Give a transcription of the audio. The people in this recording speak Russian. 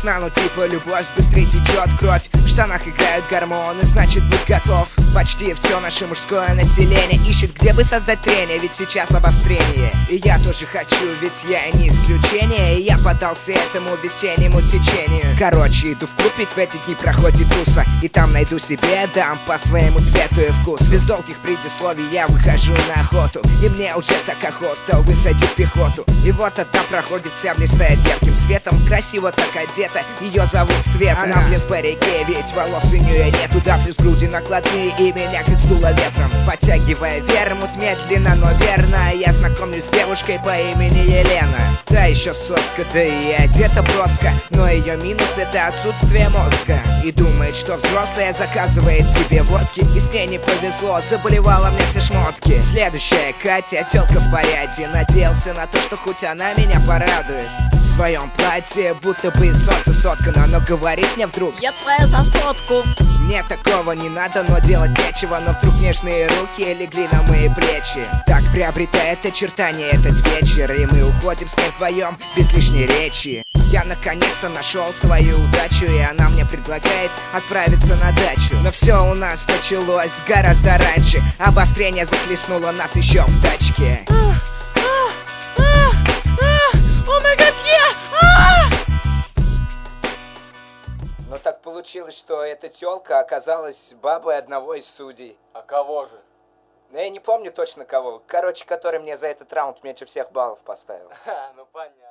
скучно, но типа любовь, быстрее течет кровь. В штанах играют гормоны, значит будь готов. Почти все наше мужское население ищет, где бы создать трение, ведь сейчас обострение. И я тоже хочу, ведь я не исключение. И я поддался этому весеннему течению. Короче, иду в клуб, ведь в эти дни проходит туса. И там найду себе дам по своему цвету и вкусу. Без долгих предисловий я выхожу на охоту. И мне уже так охота высадить пехоту. И вот одна проходит, вся блистает ярким светом. Красиво так одета, ее зовут Света. Она в парике, ведь волос у нее нет. Туда плюс груди накладные, и меня как сдуло ветром. Подтягивая вермут медленно, но верно, я знакомлюсь с девушкой по имени Елена. Да еще соска, да и одета броско, но ее минус — это отсутствие мозга. И думает, что взрослая, заказывает себе водки. И с ней не повезло, заболевала мне все шмотки. Следующая Катя, тёлка в порядке. Надеялся на то, что хоть она меня порадует. В своем платье будто бы из солнца соткано, но говорит мне вдруг: я твоя за сотку. Мне такого не надо, но делать нечего. Но вдруг нежные руки легли на мои плечи. Так приобретает очертания этот вечер, и мы уходим с ней вдвоем без лишней речи. Я наконец-то нашел свою удачу, и она мне предлагает отправиться на дачу. Но все у нас началось гораздо раньше. Обострение захлестнуло нас еще в тачке. Но так получилось, что эта тёлка оказалась бабой одного из судей. А кого же? Но я не помню точно кого. Короче, который мне за этот раунд меньше всех баллов поставил. Ну понятно.